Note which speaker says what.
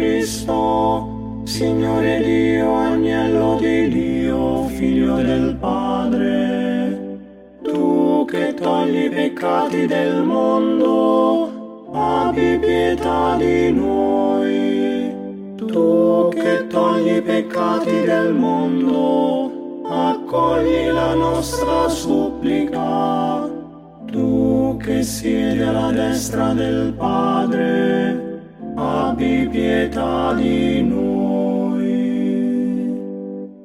Speaker 1: Cristo, Signore Dio, Agnello di Dio, Figlio del Padre, tu che togli i peccati del mondo, abbi pietà di noi. Tu che togli i peccati del mondo, accogli la nostra supplica. Tu che siedi alla destra del Padre, abbi pietà di noi.